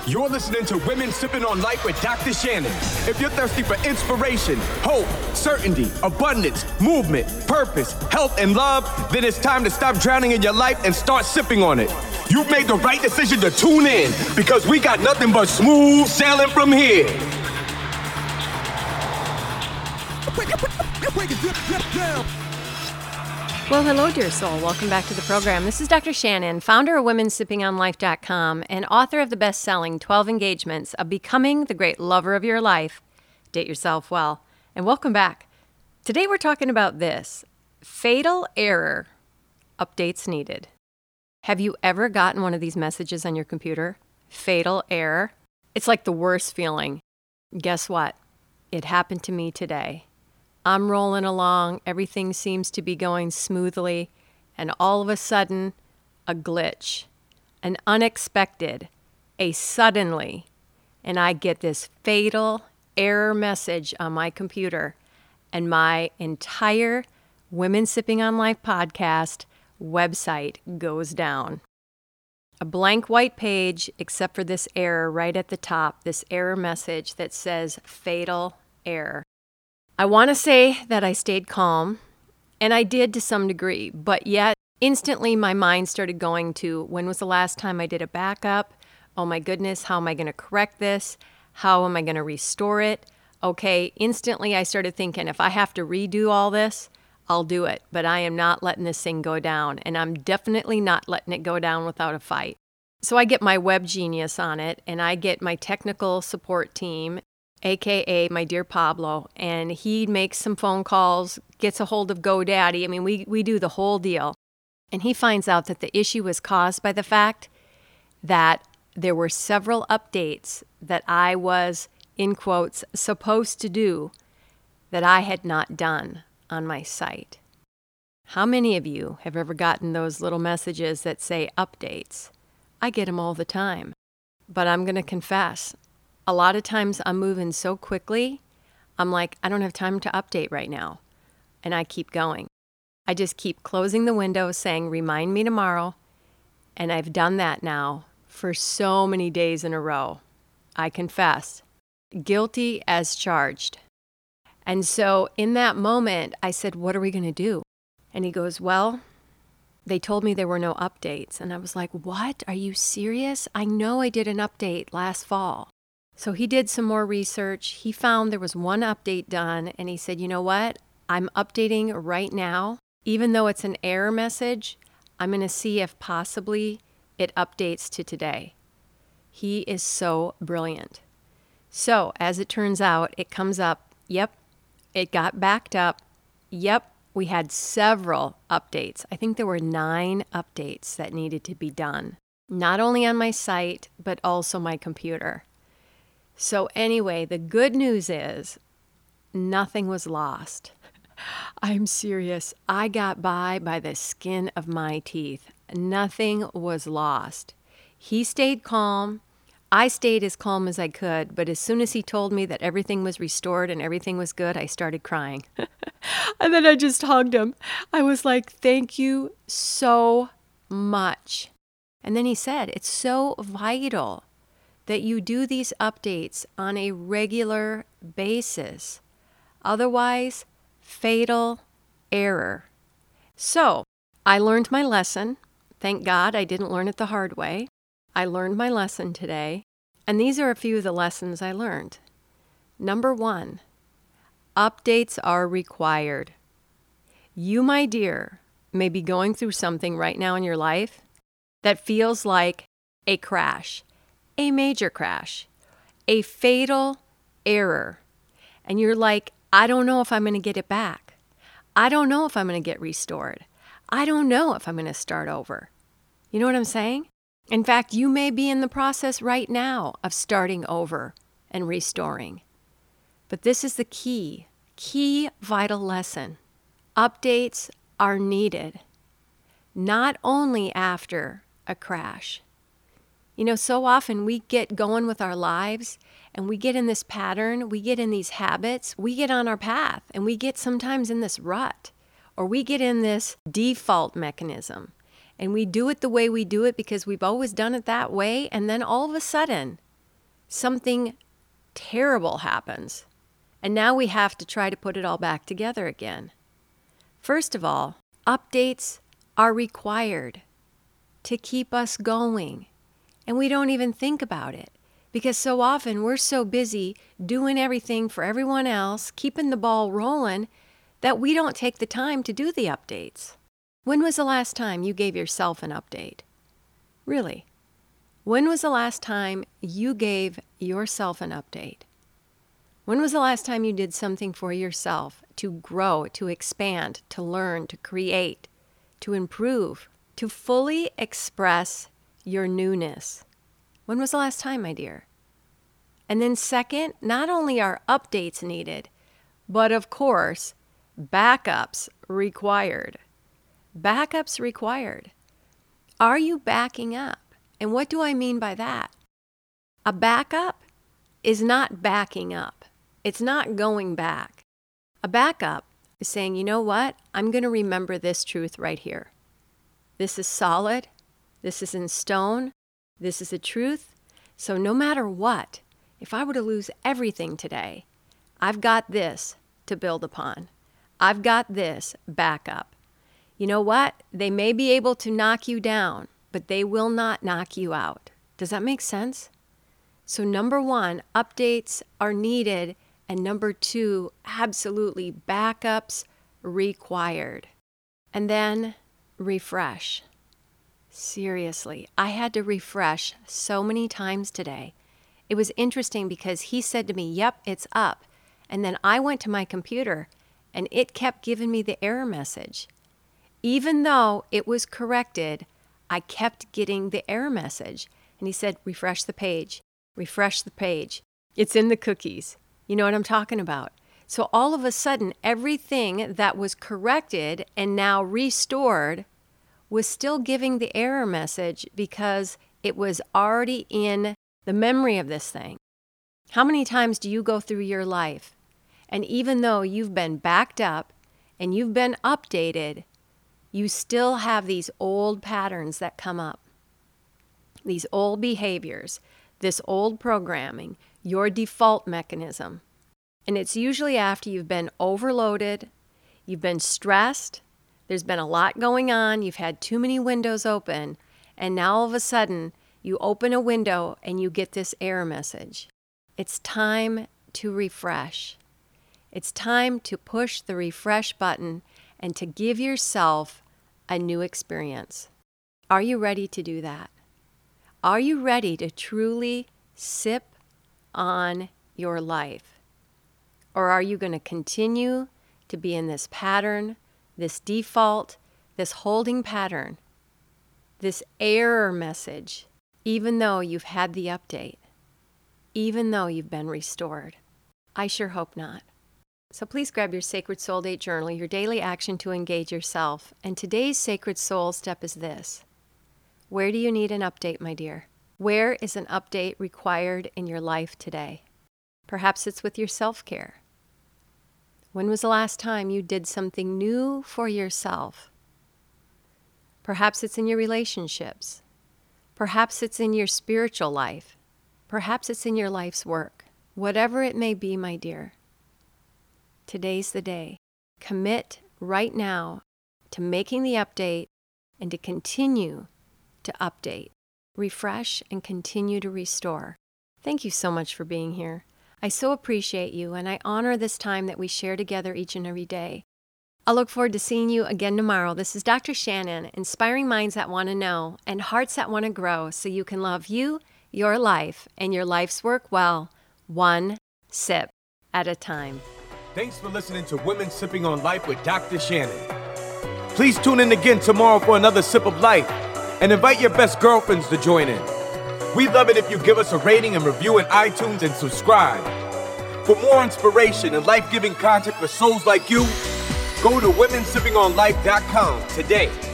You're listening to Women Sipping on Life with Dr. Shannon. If you're thirsty for inspiration, hope, certainty, abundance, movement, purpose, health, and love, then it's time to stop drowning in your life and start sipping on it. You've made the right decision to tune in because we got nothing but smooth sailing from here. Well, hello, dear soul. Welcome back to the program. This is Dr. Shannon, founder of WomenSippingOnLife.com and author of the best-selling 12 Engagements of Becoming the Great Lover of Your Life. Date yourself well. And welcome back. Today we're talking about this. Fatal error. Updates needed. Have you ever gotten one of these messages on your computer? Fatal error. It's like the worst feeling. Guess what? It happened to me today. I'm rolling along, everything seems to be going smoothly, and all of a sudden, a glitch, an unexpected, a suddenly, and I get this fatal error message on my computer, and my entire Women Sipping on Life podcast website goes down. A blank white page, except for this error right at the top, this error message that says fatal error. I want to say that I stayed calm, and I did to some degree, but yet instantly my mind started going to, when was the last time I did a backup? Oh my goodness, how am I going to correct this? How am I going to restore it? Okay, instantly I started thinking, if I have to redo all this, I'll do it, but I am not letting this thing go down, and I'm definitely not letting it go down without a fight. So I get my web genius on it, and I get my technical support team, AKA my dear Pablo, and he makes some phone calls, gets a hold of GoDaddy. I mean, we do the whole deal. And he finds out that the issue was caused by the fact that there were several updates that I was, in quotes, supposed to do that I had not done on my site. How many of you have ever gotten those little messages that say updates? I get them all the time. But I'm going to confess, a lot of times I'm moving so quickly, I'm like, I don't have time to update right now. And I keep going. I just keep closing the window saying, remind me tomorrow. And I've done that now for so many days in a row. I confess, guilty as charged. And so in that moment, I said, what are we going to do? And he goes, well, they told me there were no updates. And I was like, what? Are you serious? I know I did an update last fall. So he did some more research. He found there was one update done, and he said, you know what? I'm updating right now. Even though it's an error message, I'm going to see if possibly it updates to today. He is so brilliant. So as it turns out, it comes up, yep, it got backed up. Yep, we had several updates. I think there were 9 updates that needed to be done, not only on my site, but also my computer. So anyway, the good news is nothing was lost. I'm serious. I got by the skin of my teeth. Nothing was lost. He stayed calm. I stayed as calm as I could, but as soon as he told me that everything was restored and everything was good, I started crying. And then I just hugged him. I was like, thank you so much. And then he said, it's so vital that you do these updates on a regular basis. Otherwise, fatal error. So, I learned my lesson. Thank God I didn't learn it the hard way. I learned my lesson today. And these are a few of the lessons I learned. Number 1, updates are required. You, my dear, may be going through something right now in your life that feels like a crash. A major crash, a fatal error. And you're like, I don't know if I'm going to get it back. I don't know if I'm going to get restored. I don't know if I'm going to start over. You know what I'm saying? In fact, you may be in the process right now of starting over and restoring. But this is the key vital lesson. Updates are needed, not only after a crash. You know, so often we get going with our lives and we get in this pattern, we get in these habits, we get on our path and we get sometimes in this rut or we get in this default mechanism and we do it the way we do it because we've always done it that way. And then all of a sudden something terrible happens, and now we have to try to put it all back together again. First of all, updates are required to keep us going, and we don't even think about it because so often we're so busy doing everything for everyone else, keeping the ball rolling, that we don't take the time to do the updates. When was the last time you gave yourself an update? Really? When was the last time you gave yourself an update? When was the last time you did something for yourself to grow, to expand, to learn, to create, to improve, to fully express your newness? When was the last time, my dear? And then second, not only are updates needed, but of course, backups required. Backups required. Are you backing up? And what do I mean by that? A backup is not backing up. It's not going back. A backup is saying, you know what? I'm going to remember this truth right here. This is solid. This is in stone. This is the truth. So no matter what, if I were to lose everything today, I've got this to build upon. I've got this backup. You know what? They may be able to knock you down, but they will not knock you out. Does that make sense? So number one, updates are needed. And number two, absolutely backups required. And then refresh. Seriously, I had to refresh so many times today. It was interesting because he said to me, yep, it's up. And then I went to my computer and it kept giving me the error message. Even though it was corrected, I kept getting the error message. And he said, refresh the page, refresh the page. It's in the cookies. You know what I'm talking about? So all of a sudden, everything that was corrected and now restored was still giving the error message because it was already in the memory of this thing. How many times do you go through your life, and even though you've been backed up and you've been updated, you still have these old patterns that come up, these old behaviors, this old programming, your default mechanism. And it's usually after you've been overloaded, you've been stressed, there's been a lot going on, you've had too many windows open, and now all of a sudden you open a window and you get this error message. It's time to refresh. It's time to push the refresh button and to give yourself a new experience. Are you ready to do that? Are you ready to truly sip on your life? Or are you going to continue to be in this pattern, this default, this holding pattern, this error message, even though you've had the update, even though you've been restored? I sure hope not. So please grab your Sacred Soul Date Journal, your daily action to engage yourself. And today's Sacred Soul step is this. Where do you need an update, my dear? Where is an update required in your life today? Perhaps it's with your self-care. When was the last time you did something new for yourself? Perhaps it's in your relationships. Perhaps it's in your spiritual life. Perhaps it's in your life's work. Whatever it may be, my dear, today's the day. Commit right now to making the update and to continue to update, refresh, and continue to restore. Thank you so much for being here. I so appreciate you, and I honor this time that we share together each and every day. I look forward to seeing you again tomorrow. This is Dr. Shannon, inspiring minds that want to know and hearts that want to grow so you can love you, your life, and your life's work well, one sip at a time. Thanks for listening to Women Sipping on Life with Dr. Shannon. Please tune in again tomorrow for another sip of life and invite your best girlfriends to join in. We'd love it if you give us a rating and review in iTunes and subscribe. For more inspiration and life-giving content for souls like you, go to womensippingonlife.com today.